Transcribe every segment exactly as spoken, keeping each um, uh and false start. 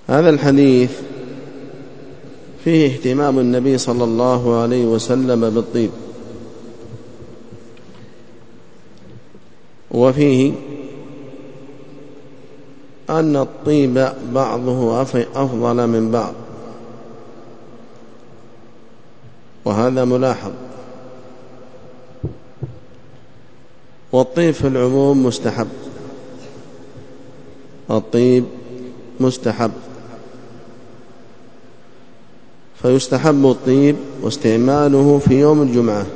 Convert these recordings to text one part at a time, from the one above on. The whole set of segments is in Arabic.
هذا الحديث فيه اهتمام النبي صلى الله عليه وسلم بالطيب، وفيه أن الطيب بعضه أفضل من بعض، وهذا ملاحظ. والطيب في العموم مستحب، الطيب مستحب، فيستحب الطيب واستعماله في يوم الجمعة.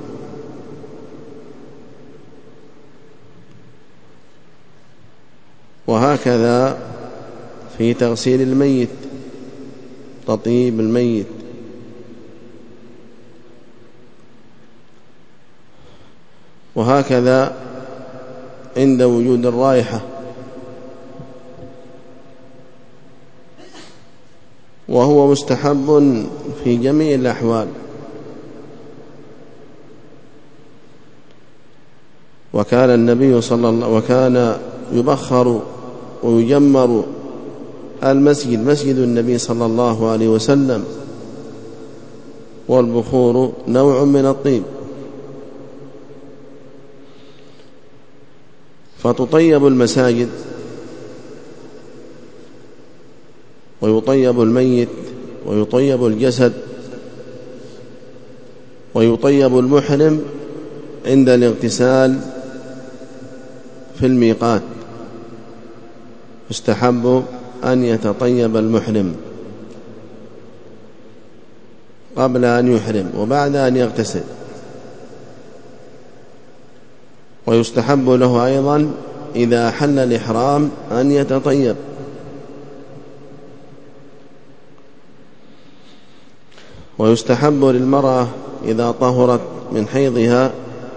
وهكذا في تغسيل الميت، تطيب الميت. وهكذا عند وجود الرائحة، وهو مستحب في جميع الأحوال. وكان النبي صلى الله وكان يبخر ويجمر المسجد، مسجد النبي صلى الله عليه وسلم، والبخور نوع من الطيب، فتطيب المساجد ويطيب الميت ويطيب الجسد ويطيب المحرم عند الاغتسال في الميقات. يستحب أن يتطيب المحرم قبل أن يحرم وبعد أن يغتسل، ويستحب له أيضا إذا حل الإحرام أن يتطيب. ويستحب للمرأة إذا طهرت من حيضها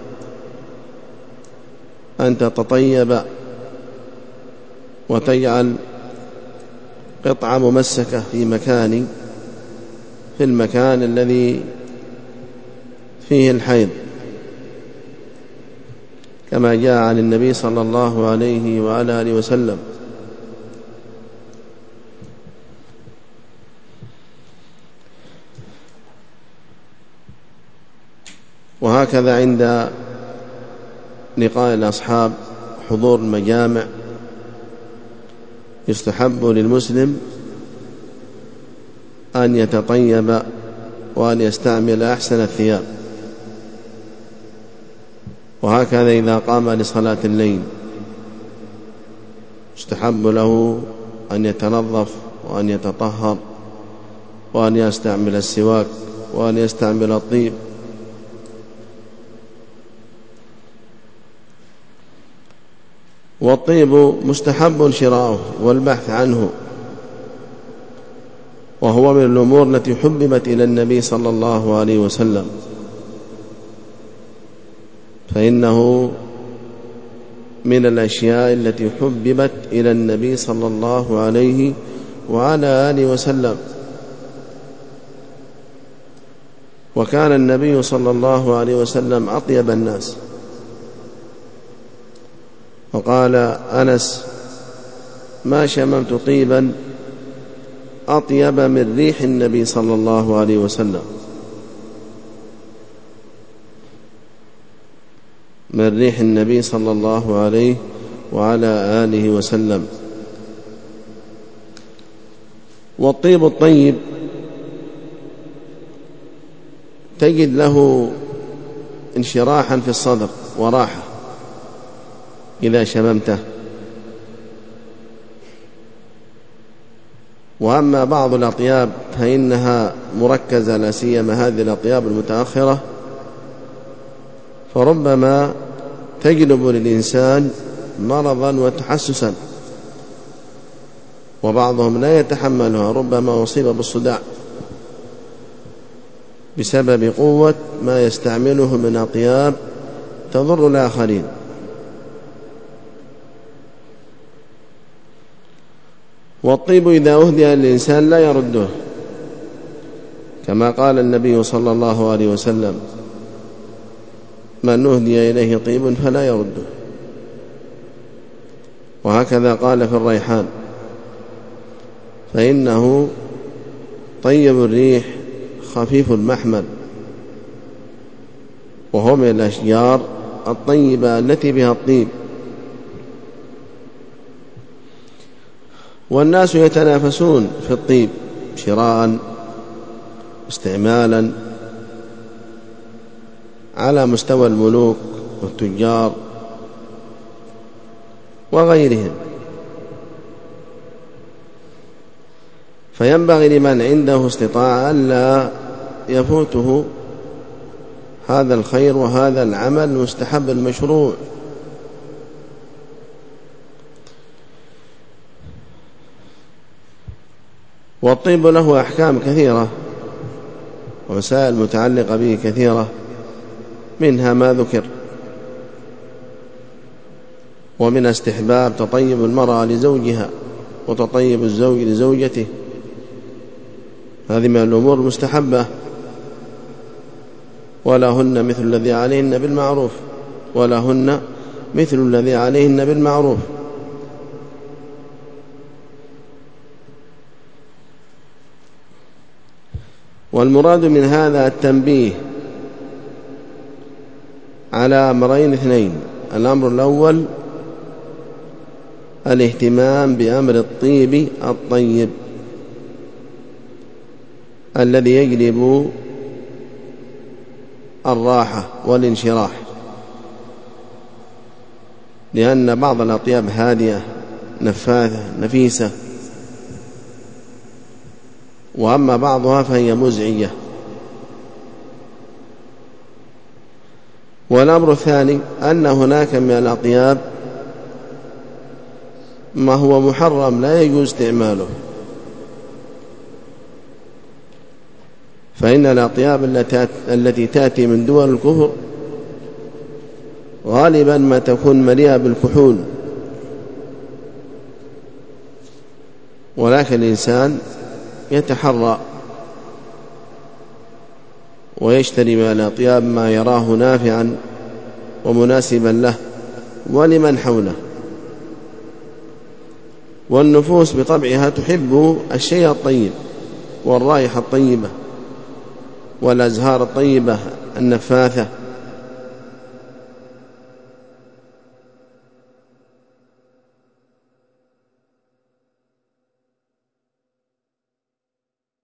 أن تتطيب وتجعل قطعة ممسكة في مكان في المكان الذي فيه الحيض، كما جاء عن النبي صلى الله عليه وعلى آله وسلم. وهكذا عند لقاء الأصحاب، حضور المجامع، يستحب للمسلم أن يتطيب وأن يستعمل أحسن الثياب. وهكذا إذا قام لصلاة الليل يستحب له أن يتنظف وأن يتطهر وأن يستعمل السواك وأن يستعمل الطيب. والطيب مستحب شراؤه والبحث عنه، وهو من الأمور التي حببت إلى النبي صلى الله عليه وسلم، فإنه من الأشياء التي حببت إلى النبي صلى الله عليه وعلى آله وسلم. وكان النبي صلى الله عليه وسلم أطيب الناس. وقال أنس: ما شممت طيبا أطيب من ريح النبي صلى الله عليه وسلم، من ريح النبي صلى الله عليه وعلى آله وسلم. والطيب الطيب تجد له انشراحا في الصدر وراحة إذا شممته. وأما بعض الأطياب فإنها مركزة، لا سيما هذه الأطياب المتأخرة، فربما تجلب للإنسان مرضا وتحسسا، وبعضهم لا يتحملها، ربما أصيب بالصداع بسبب قوة ما يستعمله من أطياب تضر الآخرين. والطيب إذا أهدي للإنسان لا يرده، كما قال النبي صلى الله عليه وسلم: من أهدي إليه طيب فلا يرده. وهكذا قال في الريحان: فإنه طيب الريح خفيف المحمل، وهو من الأشجار الطيبة التي بها الطيب. والناس يتنافسون في الطيب شراء استعمالا على مستوى الملوك والتجار وغيرهم. فينبغي لمن عنده استطاعة ألا يفوته هذا الخير وهذا العمل المستحب المشروع. والطيب له أحكام كثيرة ومسائل متعلقة به كثيرة، منها ما ذكر، ومن استحباب تطيب المرأة لزوجها وتطيب الزوج لزوجته، هذه من الأمور المستحبة. ولهن مثل الذي عليهن بالمعروف ولهن مثل الذي عليهن بالمعروف. والمراد من هذا التنبيه على أمرين اثنين: الأمر الأول الاهتمام بأمر الطيب الطيب الذي يجلب الراحة والانشراح، لأن بعض الأطياب هادئة نفاثة نفيسة، وأما بعضها فهي مزعجة. والأمر الثاني أن هناك من الأطياب ما هو محرم لا يجوز استعماله، فإن الأطياب التي تأتي من دول الكفر غالبا ما تكون مليئة بالكحول، ولكن الإنسان يتحرى ويشتري من الأطياب ما يراه نافعا ومناسبا له ولمن حوله. والنفوس بطبعها تحب الشيء الطيب والرائحة الطيبة والأزهار الطيبة النفاثة،